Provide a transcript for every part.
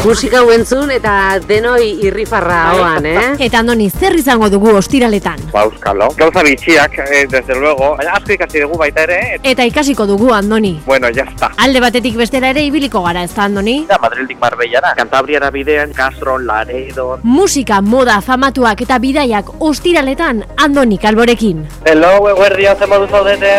Musika entzun eta denoi irrifarra hoan, Eta Andoni, zer izango dugu ostiraletan? Euskalo. Gauza bitxiak, desde luego. Baina asko ikasi dugu baita ere. Eta ikasiko dugu, Andoni. Bueno, ya está. Alde batetik bestera ere ibiliko gara, ez da, Andoni? Madrildik Marbellara, Cantabriara bidean, Castro, Laredo. Musika, moda, famatuak eta bidaiak ostiraletan Andoni Calvorekin. Hello, eguerdia, zer modu zaudete?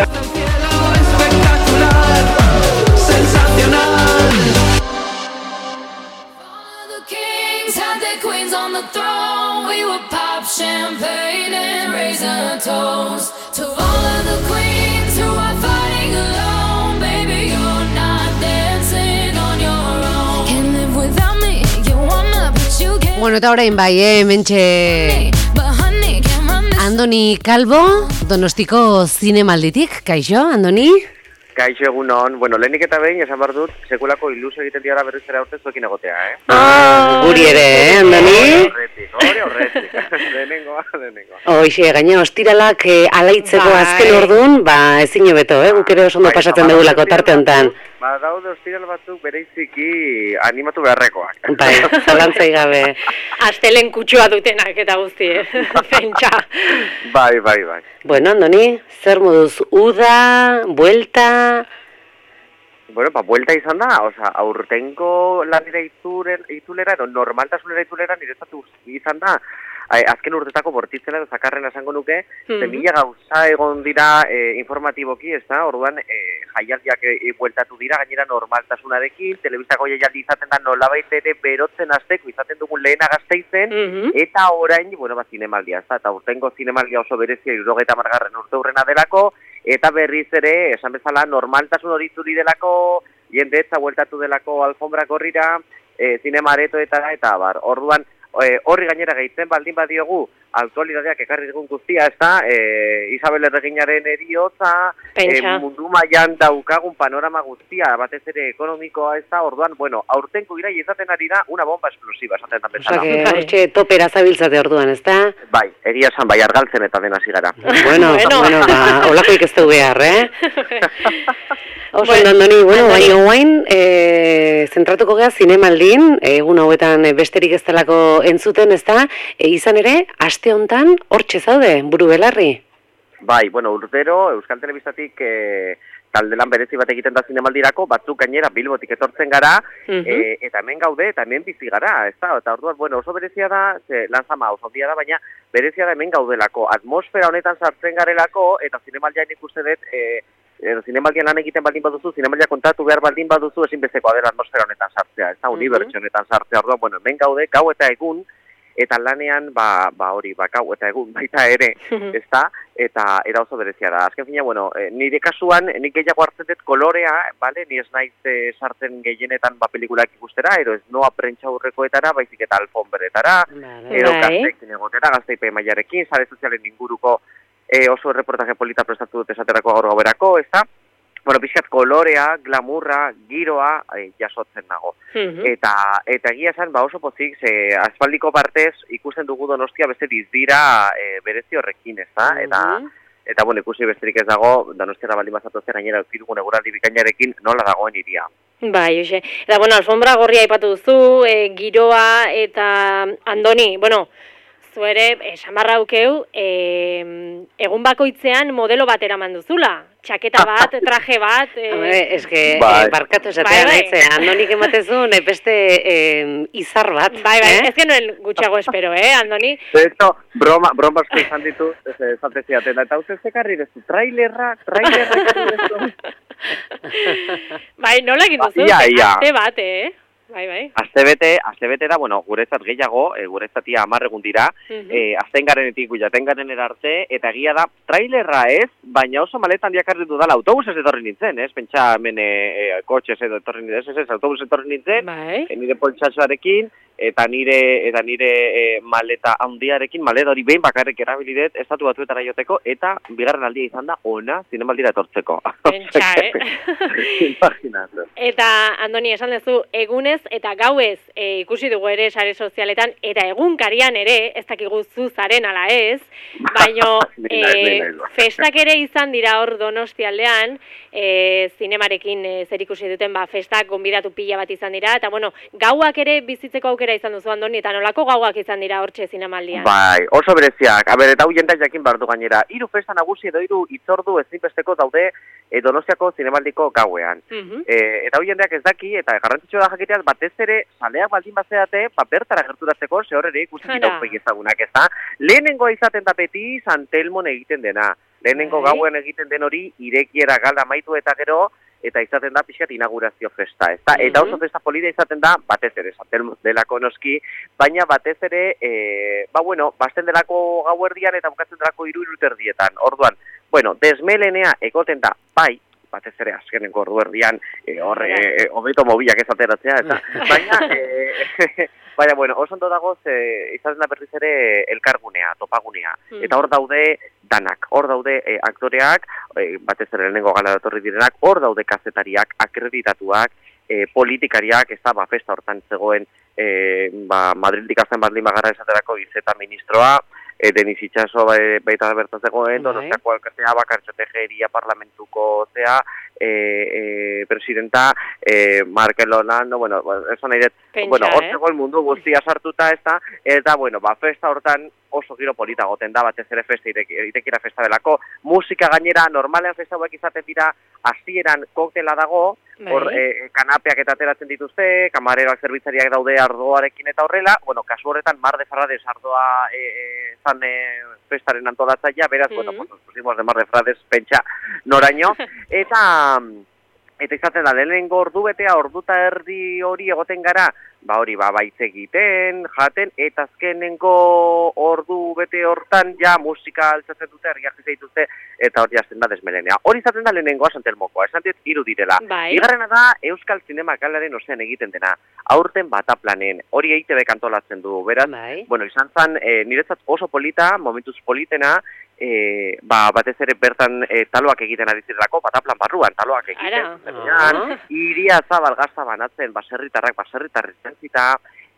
Queens on the throne, we would pop champagne and raise a toast to all of the queens who are fighting alone. Baby, you're not dancing on your own. Can't live without me, you wanna, but you can't. Bueno, eta orain bai, mentxe Andoni Calvo, Donostiko zinemalditik, kaixo, Andoni? Kaixo egunon, bueno, lehenik eta behin esan behar dut, sekulako ilusio egiten diara berriz ere aurte zuekin egotea, Guri ere, Andoni? Hori horretik, denengoa. Hoxe, gaina, ostiralak alaitzeko azken orduan, ezin hobeto, guk ere oso ondo pasatzen dugulako tarte honetan. Daude ostiral batzuk bereiziki animatu beharrekoak. Bai, zalantzai gabe. Astelen kutsua dutenak eta guzti, pentsa. Bai. Bueno, Andoni, zer moduz, uda, buelta... Bueno, buelta izan da, aurtengo lanera itulera, edo normaltasunera itulera niretzatu izan da, azken urtetako bortitzela edo zakarren esango nuke, mila gauza egon dira informatiboki, ez da, orduan jaialdiak bueltatu dira, gainera normaltasunarekin, telebistako jaialdi izaten da nolabait ere berotzen azteko, izaten dugun lehena Gasteizen, eta orain, bueno, zinemaldia, ez da, eta urtengo zinemaldia oso berezia 70. urte hurrena delako, eta berriz ere, esan bezala, normaltasun hori zuri delako, jendetza bueltatu delako alfombra korrira, zinema aretoetara, eta bar, orduan, horri gainera gehitzen baldin badiogu, aktualidadeak ekarri dugun guztia, ez da, Isabel Erreginaren eriotza, mundu mailan daukagun panorama guztia, batez ere ekonomikoa, ez da, orduan, bueno, aurtenko iraia izaten ari da, una bomba explosiva, esaten da bezala. Hortxe topera zabiltzate orduan, ez da? Bai, egia esan, bai, argaltzen eta dena zigara. Bueno, olakoik ez du behar, Oso, Andoni, baina guain, zentratuko geha zinemaldin, egun hauetan besterik ez delako entzuten, ez da, izan ere, aste hontan hortxe zaude, buru belarri? Bai, bueno, urtero, Euskal Telebistatik taldelan berezi bat egiten da zinemaldirako, batzuk gainera Bilbotik etortzen gara, eta hemen gaude, eta hemen bizi gara, ez da, eta orduan, bueno, oso berezia da, lanzama oso handia da, baina berezia da hemen gaudelako, atmosfera honetan sartzen garelako, eta zinemaldian ikuste dut, zinemaldian lan egiten baldin baduzu, zinemaldia kontatu behar baldin baduzu, ezinbestekoa dela atmosfera honetan sartzea, ez da, unibertsio honetan sartzea, orduan, bueno, hemen gaude, gau eta egun, eta lanean, gau eta egun baita ere, ez da, eta oso berezia da. Azken fina, bueno, nire kasuan, nik gehiago hartzen dut kolorea, bale, ni ez naiz sartzen gehienetan pelikulak ikustera, edo ez noa prentsa hurrekoetara, baizik eta alfonberetara, edo gazteekin egotera, gazteipe mailarekin, sare sozialen inguruko oso reportaje polita prestatu dut esaterako gaur gauerako, ez da? Bueno, pixkat kolorea, glamurra, giroa jasotzen nago. Eta egia esan, oso pozik, aspaldiko partez ikusten dugu Donostia beste dizdira berezi horrekin, ez da? Eta bueno, ikusi besterik ez dago, Donostiara baldin bazatozen gainera eukidugun eguraldi bikainarekin nola dagoen iria. Bai, hoxe. Eta bueno, alfombra gorria aipatu duzu, giroa eta Andoni, bueno, zuere, esan barra aukeu, egun bakoitzean modelo bat eraman duzula. Txaketa bat, traje bat... Eske, barkatu esatea nahitzea, Andonik ematezun, beste izar bat. Bai, ez genuen gutxiago espero, Andoni? Esto, broma asko izan ditu, esateziaten, eta uste zekarri dezu, trailerra ekarri dezu. Bai, nola egin duzu? Aste bat, Bai. Astebete da, bueno, guretzat gehiago, guretzatia 10 egun dira, astengarenetik guiatengaren erarte, eta egia da, trailerra ez, baina oso maletan diakarri dudala, autobusez etorri nintzen, pentsa hemen kotxez edo etorri nintzen, autobus etorri nintzen, nire poltsatxoarekin, eta nire maleta handiarekin, maleta hori behin bakarrik erabilidet, estatu batuetara joteko, eta bigarren aldia izan da ona zinemaldira etortzeko. Pentsa, Imaginatu. Eta, Andoni, esan duzu, egunez eta gauez ikusi dugu ere sare sozialetan, eta egunkarian ere, ez dakigu zu zaren ala ez, baino festak ere izan dira hor Donostialdean, zinemarekin zer ikusi duten, festak gonbidatu pila bat izan dira, eta bueno, gauak ere bizitzeko aukera izan duzu, Andoni, eta nolako gauak izan dira hortxe zinemaldian? Bai, oso bereziak. Eta hau jendak jakin behar du gainera. 3 festa nagusi edo 3 hitzordu ezinbesteko daude Donostiako zinemaldiko gauean. Eta hau jendeak ez daki, eta garrantzitsua da jakiteaz, batez ere, saleak baldin bazeate, bertara gerturatzeko, ze horre ikusten dira ezagunak, ez da? Lehenengoa izaten da beti San Telmon egiten dena. Lehenengo gauen egiten den hori, irekiera galda amaitu eta gero, eta izaten da pixkat inaugurazio festa, ez da? Eta oso festa polita izaten da, batez ere, San Telmo delako noski, baina batez ere, basten delako gauerdian eta bukatzen delako 3:30. Orduan, desmelenea egoten da, bai, batez ere azkenengo orduerdian, hobeto mobilak ez ateratzea, eta, baina, oso ondo dagoz, izaten da berriz ere elkargunea, topagunea, eta hor daude danak, hor daude aktoreak, batez ere lehenengo gala datorri direnak, hor daude kazetariak, akreditatuak, politikariak, ez da, festa hortan zegoen, Madrildik azten baldin bagara esaterako izeta ministroa, Denis Itxaso baita bertan zegoen, Donostiako alkatea, Bakartxo Tejeria parlamentuko zea, presidenta, Markel Olando, esan nahi dut, hor zegoen mundu guztia sartuta ez da, eta, festa hortan oso giro polita goten da, batez ere festa irekira festa delako, musika gainera, normalean festa hauek izaten dira, hasieran koktela dago, hor kanapeak eta ateratzen dituzte, kamareroak zerbitzariak daude ardoarekin eta horrela, kasu horretan Mar de Frades ardoa zan festaren antolatzaia, beraz, nos pusimos de Mar de Frades pentsa noraino, eta izaten da, lehenengo ordu betea, orduta erdi hori egoten gara, baitz egiten, jaten, eta azkenengo ordu bete hortan, musika altzatzen dute, herriak dituzte, eta hori jazten da desmelenea. Hori izaten da lehenengoa San Telmokoa, esan dut 3 direla. Bigarrena da, Euskal Zinema Galaren ozean egiten dena, aurten Bataplanen, hori EITB kantolatzen du, beraz, izan zen, niretzat oso polita, momentuz politena, batez ere bertan taloak egiten ari zirelako, Bataplan barruan taloak egiten, iria zabal gazta banatzen, baserritarrak zita,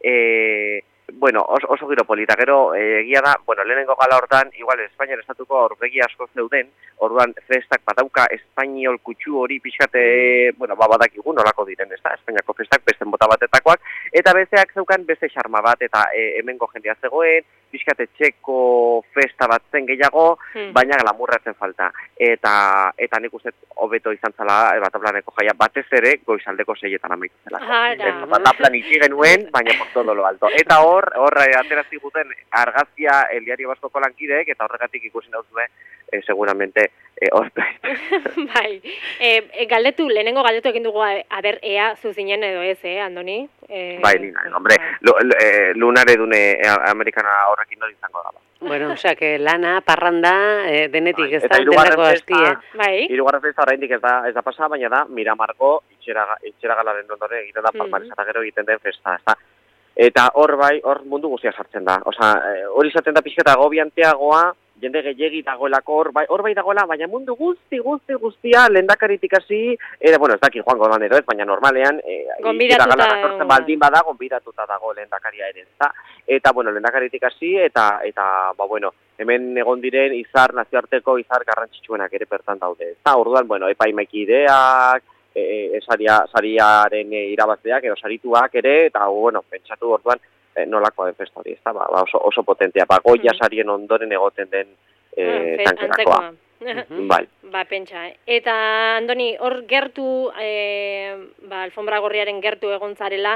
oso giro polita, gero egia da, lehenengo gala hortan, igual Espainiar estatuko aurpegi asko zeuden, orduan festak badauka espainiol kutsu hori pixkate, badakigu nolako diren, ez da, Espainiako festak besten bota batetakoak, eta besteak zeukan beste xarma bat, eta hemengo jendea zegoen, pixkate txeko festa bat zen gehiago, baina glamurratzen falta. Eta nik uste hobeto izan zela Bataplaneko jaia, batez ere goizaldeko 6etan amaitu zela. Bataplan itxi genuen, baina por todo lo alto. Eta hor aterazi guten argazkia El Diario Vascoko lankideek, eta horregatik ikusi dauzue, seguramente horpe. Bai, lehenengo galdetu egin dugu, ea zuzinen edo ez, Andoni? Bai, nina, hombre, lunare dune amerikana horrekin hori izango da. Osea, que lana, parranda, denetik ez da, denako hastie. Hirugarren festa oraindik ez da pasa, baina da, Miramarko itxera galaren ondore egiten da, Palmares eta gero egiten den festa, ez da. Eta hor mundu guztia sartzen da. Osea, hori izaten da pixketa agobianteagoa, jende gehiegi dagoelako hor bai dagoela, baina mundu guztia lehendakaritik hasi, ez daki joango da nero ez, baina normalean, baldin bada, gonbidatuta dago lehendakaria ere, ez da? Eta, lehendakaritik hasi, eta hemen egon diren nazioarteko izar garrantzitsuenak ere bertan daude, ez da? Orduan, epaimaikideak, sariaren irabazleak, edo sarituak ere, eta, pentsatu orduan, nolakoa den festa hori, ez da, oso potentea, Goya sarien ondoren egoten den tankerakoa. Bai. Pentsa. Eta, Andoni, hor gertu, alfombra gorriaren gertu egon zarela,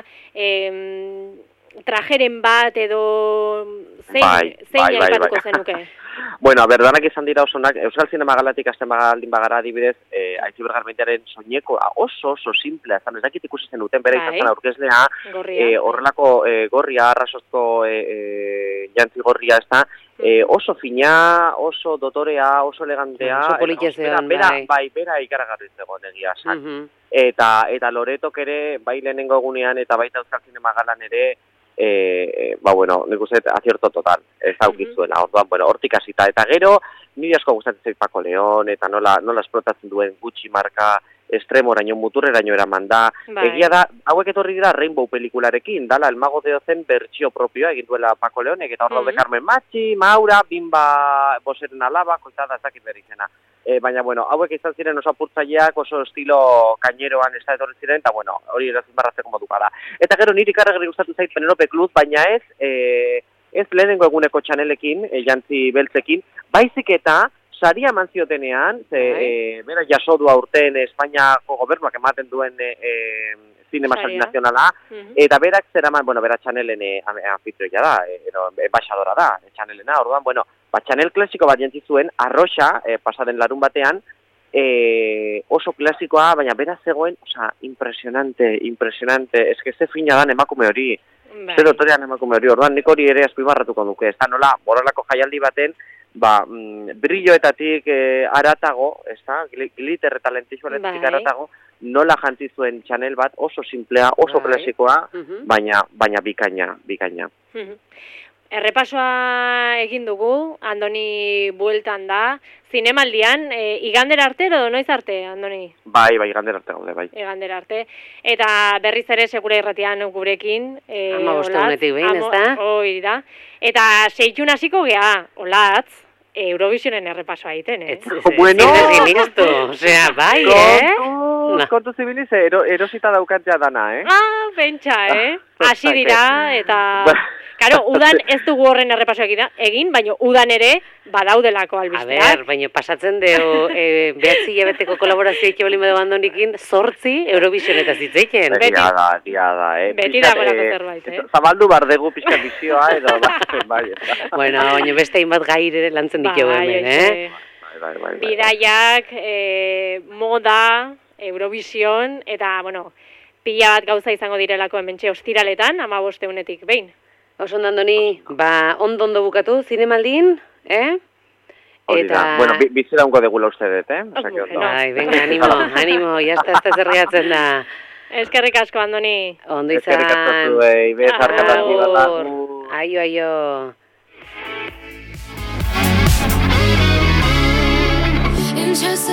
trajeren bat edo zein aipatuko zenuke? Danak izan dira osonak, Euskal Zinema Galatik azten baldin bagara adibidez, Aitziber Garmendiaren soineko oso simplea, ez dakit ikusi zenuten, bera izan zen aurkezlea, horrelako gorria, arrasozko jantzi gorria, ez da, oso fina, oso dotorea, oso elegantea, oso politxezean, bera ikaragarri zegoen egia esan. Eta Loretok ere, bai lehenengo egunean, eta baita Euskal Zinema Galan ere, nik uste acierto total, ez daukizuela. Orduan, hortik hasita eta gero, niri asko gustatzen zait Paco León, eta nola esplotatzen duen Gucci marka, estremoraino, muturreraino eraman da. Egia da, hauek etorri dira Rainbow pelikularekin, dala, El Mago de Ozen bertsio propioa egin duela Paco Leónek, eta hor daude Carmen Machi, Maura, Bimba, Boseren alaba, koitada, ez dakit berri izena. Baina, hauek izan ziren oso apurtzaileak, oso estilo kaineroan ez da etorri ziren, eta, hori erazunbarratzeko moduka da. Eta gero niri karregri gustatu zait Penelope Cruz, baina ez lehenengo eguneko Chanelekin, jantzi beltzekin, baizik eta saria eman ziotenean, bera jasodua urten Espainiako gobernuak ematen duen zinema sari nazionala, eta berak zeraman, bera Chanelen anfitrioia da, embaixadora da, Chanelena, orduan, Chanel klasiko bat jantzi zuen, Arroxa, pasaden larun batean, oso klasikoa, baina bera zegoen, impresionante, eske ze fina dan emakume hori, zer dotorean emakume hori, orduan nik hori ere azpimarratuko duke, ez da nola, borrelako jaialdi baten, brilloetatik aratago, glitter eta lentixualetik aratago, nola jantzi zuen Chanel bat oso simplea, oso klasikoa, baina bikaina. Errepasoa egin dugu, Andoni bueltan da, zinemaldian, igandera arte edo noiz arte, Andoni? Bai, igandera arte gaude, bai. Igandera arte, eta berriz ere segura irratian gurekin. 15 egunetik behin, ez da? Hoi da. Eta 6 hasiko gea, Olatz, Eurovisionen errepasoa egiten, Bueno, bai, kontu zibiliz, erosita daukat ja dana, Pentsa, hasi dira, eta... Karo, udan ez dugu horren errepasoak egin, baina udan ere badaudelako albisteak. A ber, baina pasatzen deu, behatzi hilabeteko kolaborazio eke bolin edo Andonikin, 8 Eurovisionetaz hitzeiken. Dia da, Beti dagoelako zerbait, Zabaldu bardegu pixka bizioa, edo, bai. Bueno, baina beste hainbat gaire lantzen ditugu hemen, Bai. Bidaiak, moda, Eurovision, eta, pila bat gauza izango direlako hementxe ostiraletan, 15 egunetik behin. Oso Andoni, ondo bukatu zinemaldin, Hori da, bizera unko degula uste dut, Bai, venga, animo, jazta zerriatzen da. Eskerrik asko, Andoni. Ondo izan. Eskerrik asko zuei, bezarkatati bat. Aio. Interested